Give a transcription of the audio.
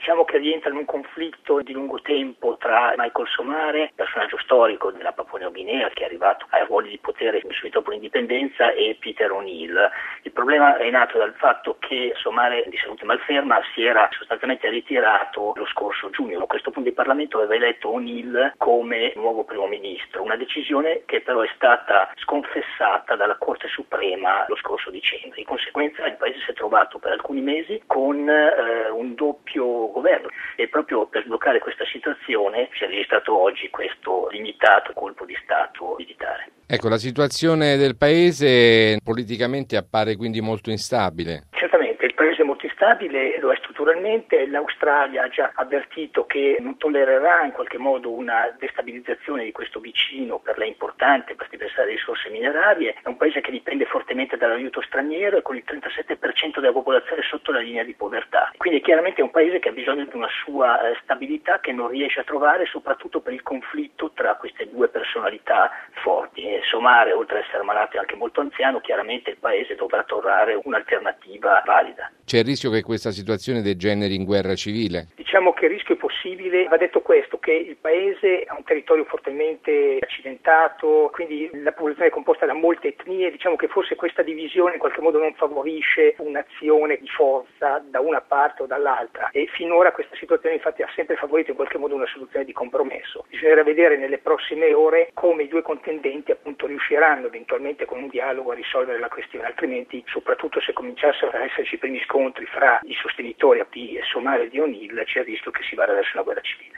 Diciamo che rientra in un conflitto di lungo tempo tra Michael Somare, personaggio storico della Papua Nuova Guinea che è arrivato ai ruoli di potere subito dopo l'indipendenza, e Peter O'Neill. Il problema è nato dal fatto che Somare, di salute malferma, si era sostanzialmente ritirato lo scorso giugno. A questo punto il Parlamento aveva eletto O'Neill come nuovo primo ministro, una decisione che però è stata sconfessata dalla Corte Suprema lo scorso dicembre. Di conseguenza il paese si è trovato per alcuni mesi con un doppio governo, e proprio per sbloccare questa situazione si è registrato oggi questo limitato colpo di Stato militare. Ecco, la situazione del paese politicamente appare quindi molto instabile. Certamente, il paese è molto instabile, lo è strutturalmente. L'Australia ha già avvertito che non tollererà in qualche modo una destabilizzazione di questo vicino, per lei importante, basti pensare alle risorse minerarie. È un paese che dipende fortemente dall'aiuto straniero e con il 37% della popolazione sotto la linea di povertà. Quindi chiaramente è un paese che ha bisogno di una sua stabilità che non riesce a trovare, soprattutto per il conflitto tra queste due personalità forti. Somare, oltre ad essere malato e anche molto anziano, chiaramente il paese dovrà trovare un'alternativa valida. C'è il rischio che questa situazione degeneri in guerra civile? Diciamo che il rischio è possibile. Va detto questo, che il paese ha un territorio fortemente accidentato, quindi la popolazione è composta da molte etnie. Diciamo che forse questa divisione in qualche modo non favorisce un'azione di forza da una parte o dall'altra, e finora questa situazione infatti ha sempre favorito in qualche modo una soluzione di compromesso. Bisognerà vedere nelle prossime ore come i due contendenti appunto riusciranno eventualmente con un dialogo a risolvere la questione, altrimenti, soprattutto se cominciassero ad esserci i primi scontri fra i sostenitori di Somare e di O'Neill, c'è il rischio che si vada verso una guerra civile.